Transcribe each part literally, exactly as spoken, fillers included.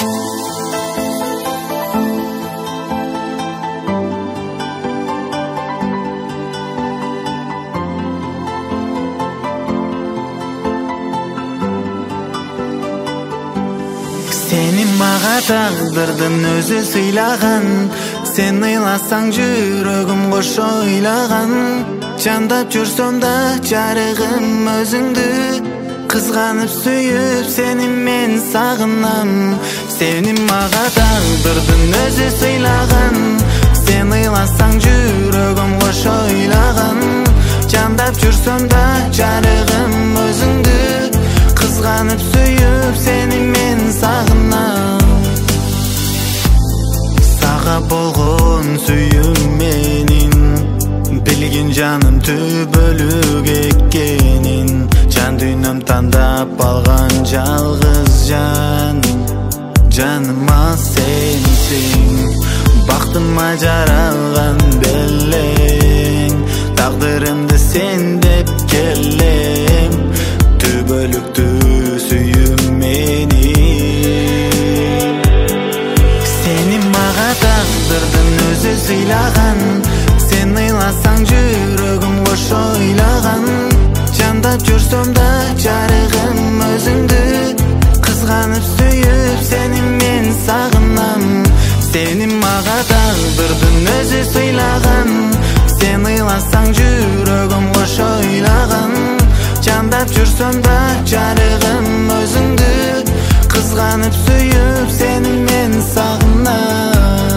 Сени мага тагдырдын өзү сыйлаган, сен ыйласаң жүрөгүм кошо ыйлаган. Жандап жүрсөм да жарыгым өзүңдү, кызганып сүйүп сени мен сагынам. Сени мага тагдырдын өзү сыйлаган, сен ыйласаң жүрөгүм кошо ыйлаган. Жандап жүрсөм да жарыгым өзүңдү, кызганып сүйүп сени мен сагынам. Сага болгон сүйүүм менин билгин жаным түбөлүк экенин. Жан дүйнөм тандап алган жалгыз жан, жаныма сенсиң. Бактыма жаралган белең, тагдырымды сен деп келем. Түбөлүктү сүйүүм менин. Сени мага тагдырдын өзү сыйлаган, сен ыйласаң жүрөгүм кошо ыйлаган. Жандап жүрсөм да жарыгым өзүңдү, кызганып сүйүп сени мен сагынам. Сени мага тагдырдын өзү сыйлаган, сен ыйласаң жүрөгүм кошо ыйлаган. Жандап жүрсөм да жарыгым өзүңдү, кызганып сүйүп сени мен сагынам.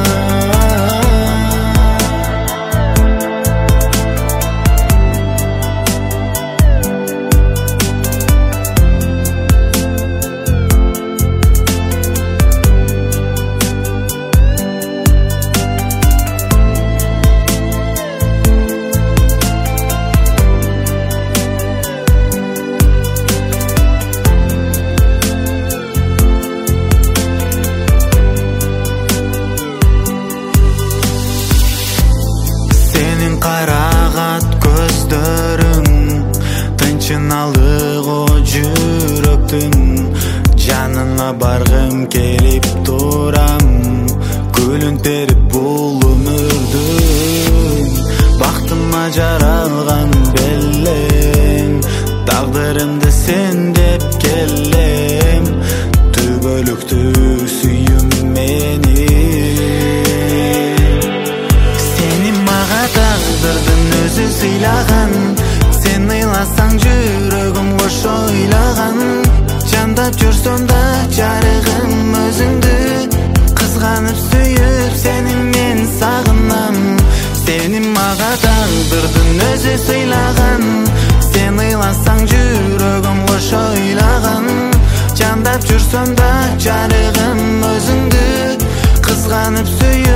Карагат көздөрүң, тынчыналык о жүрөктүн. Жаныңа баргым келип турам, гүлүн терип бул өмүрдүн. Бактыма жаралган белең, тагдырымды сен деп келем. Түбөлүктү сүйүүм менин. Тагдырдын өзү сыйлаган, сен ыйласаң жүрөгүм кошо ыйлаган. Жандап жүрсөм да жарыгым өзүңдү, кызганып сүйүп сени мен сагынам. Сени мага тагдырдын өзү сыйлаган, сен ыйласаң жүрөгүм кошо ыйлаган. Жандап жүрсөм да жарыгым өзүңдү, кызганып сүйүп